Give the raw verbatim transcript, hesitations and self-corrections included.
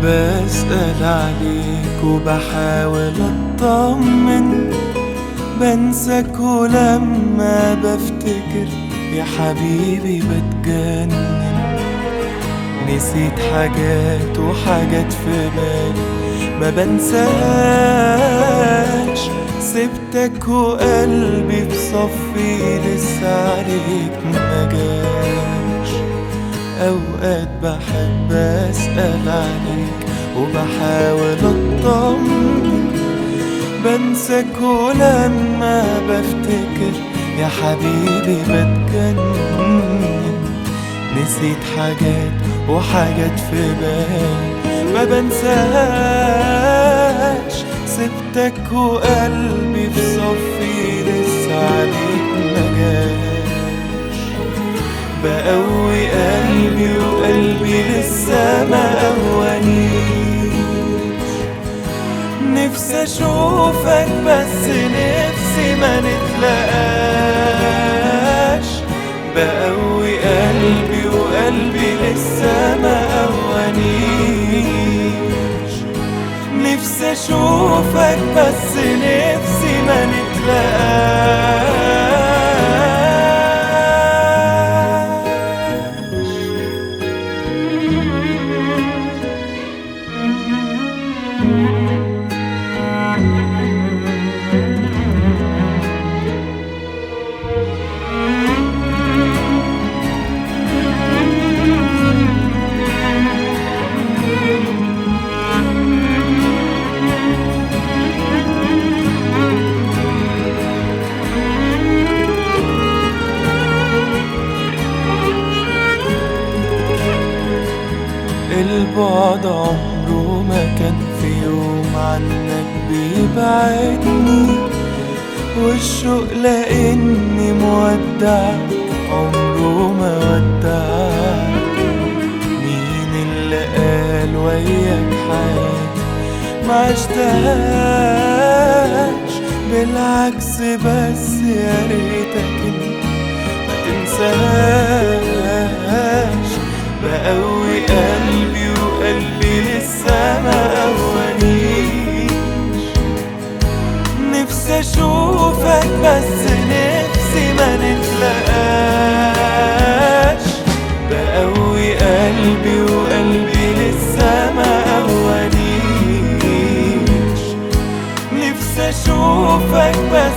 بسأل عليك وبحاول اطمن، بنساك ولما بفتكر يا حبيبي بتجنن. نسيت حاجات وحاجات في بالي ما بنساش، سبتك وقلبي في صفي لسه عليك مجاش. اوقات بحب اسأل عليك وبحاول اطمن، بنساك ولما بفتكر يا حبيبي بتجنن. نسيت حاجات وحاجات في بالي ما بنساش، سبتك وقلبي في صفي لسه عليك مجاش. بقوي قلبي وقلبي لسه ما قوانيش، نفسي اشوفك بس نفسي ما نتلاقاش. بقوي قلبي وقلبي لسه ما قوانيش، نفسي اشوفك بس نفسي ما نتلاقاش. البعد عمره ما كان في يوم عنك بيبعدني، والشوق لاني مودعك عمره ما ودعك. مين اللي قال وياك حياتي ما عشتهاش؟ بالعكس بس يا ريتك انت ما تنساهاش. بقوي قلبي وقلبي لسه ما قوانيش، نفسي اشوفك بس نفسي ما نتلاقاش. بقوي قلبي وقلبي لسه ما قوانيش، نفسي اشوفك بس